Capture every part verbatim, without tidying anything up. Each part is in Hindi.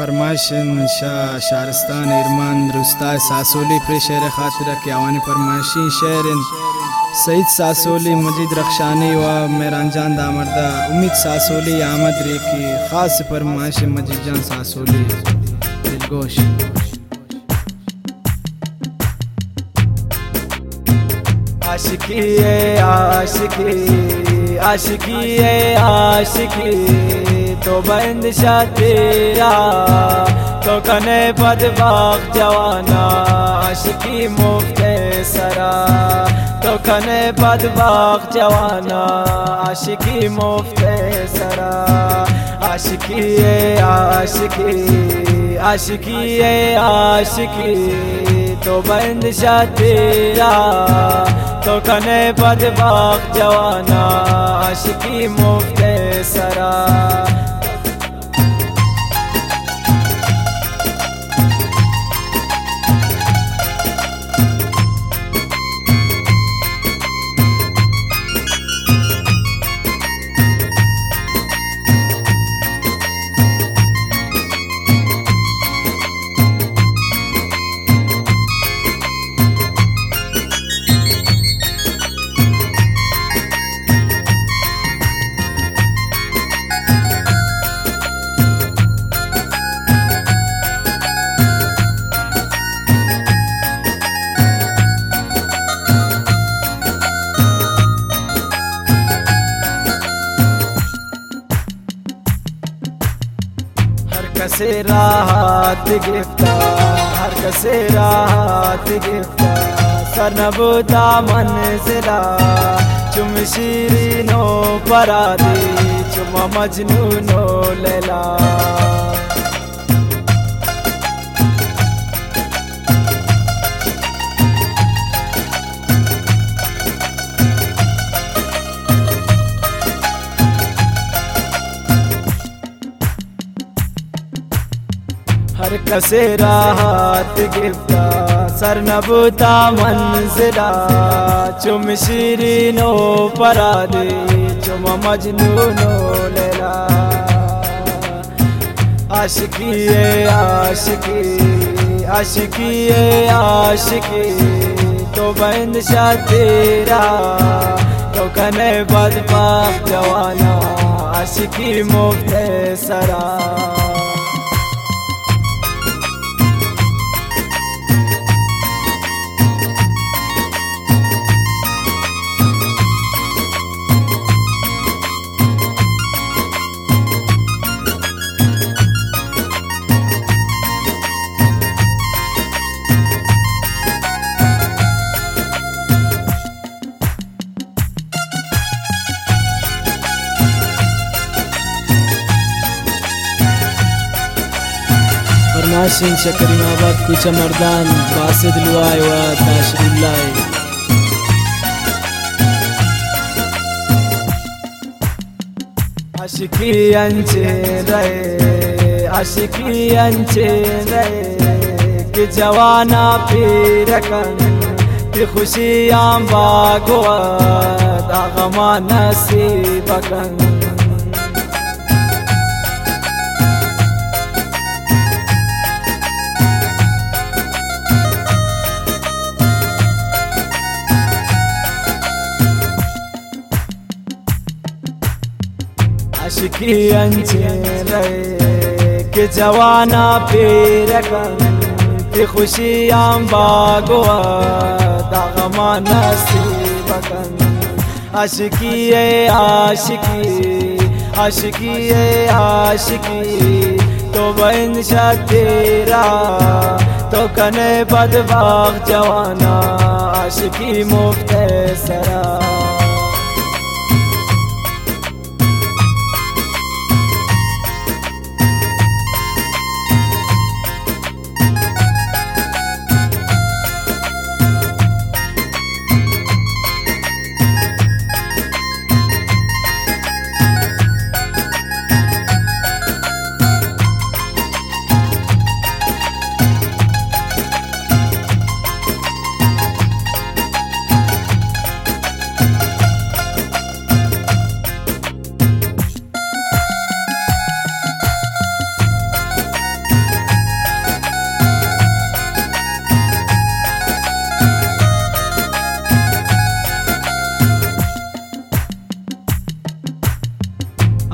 फरमाइशन शाह शारस्तान इरमान रुस्ता सासोली प्रे शेर खातिर के आवानी फरमाइशी शेर सईद सासोली मजीद रखशानी व मेहरान जान दामर्दा उम्मीद सासोली आमद रे की खास फरमाइश मजीद जान सासोली दिलगोश। आशिकी है आशिकी आशिकी है आशिकी तो बंदशा तेरा तो कने पद बाग जवाना आशिकी मुफ्ते सरा तो कने पद बाग जवाना आशिकी मुफ्ते सरा। आशिकी है आशिकी आशिकी है आशिकी तो बंदशा तेरा तो कने पद बाग जवाना आशिकी मुफ्ते सरा। कसे राहत गिफ्ता हर कसे राहत गिफ्ता सरनबुता मंजिला चुम शीरीनो परादी चुम मजनूनो लैला। हर कसे राहत गिफ्ता सरनबुता मंजिला चुम शीरीनो परादी चुम मजनूनो लैला। आशिकी है आशिकी आशिकी है आशिकी तो बंदशा तेरा तो कने बद पाक जवाना आशिकी मुफ्ते सरा। नाशिन शकरीमाबाद कुछ मर्दान बासिद लुआय व ताशरुल्लाह। आशिकी अंचे रहे आशिकी अंचे रहे कि जवाना पीरकन कि खुशियाँ बागवा दागमा नसीबकन। आशिकी अंचे रहे कि जवाना पीरकन कि खुशियाँ बागवा दागमा नसीबकन। आशिकी है आशिकी आशिकी है आशिकी तो बंदशा तेरा तो कने पद बाग जवाना आशिकी मुफ्ते सरा।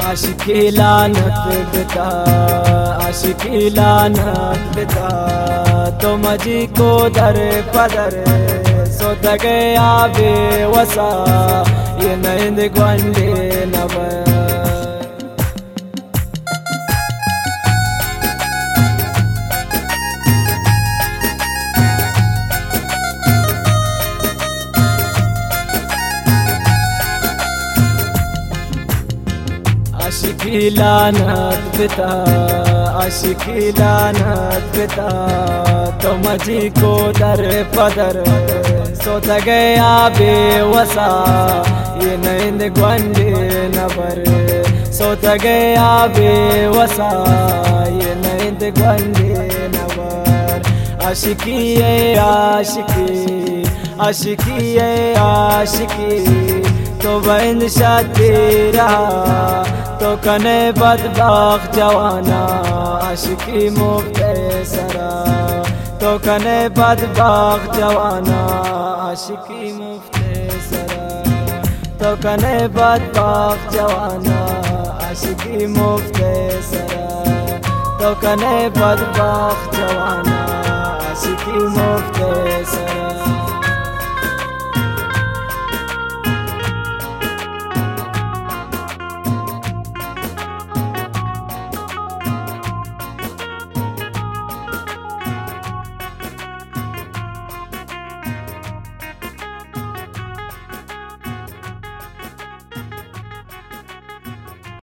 आशिकी लानत बिता आशिकी लानत बिता तो मजी को दर पदर सोत गया बेवसा ये नैंद ग्वंडे नबर आशिकी लानत बिता आशिकी लानत बिता तो मजी को दर पदर सोत गया बेवसा ये नैंद ग्वंडे नबर सोत गया बेवसा ये नैंद ग्वंडे नबर आशिकी है आशिकी आशिकी है आशिकी तो बंद शादी रहा तो कने बदबख्त जवाना आशिकी मुख्तसरा तो कने बदबख्त जवाना आशिकी मुख्तसरा तो कने बदबख्त जवाना आशिकी मुख्तसरा तो कने बदबख्त जवाना आशिकी मुख्तसरा।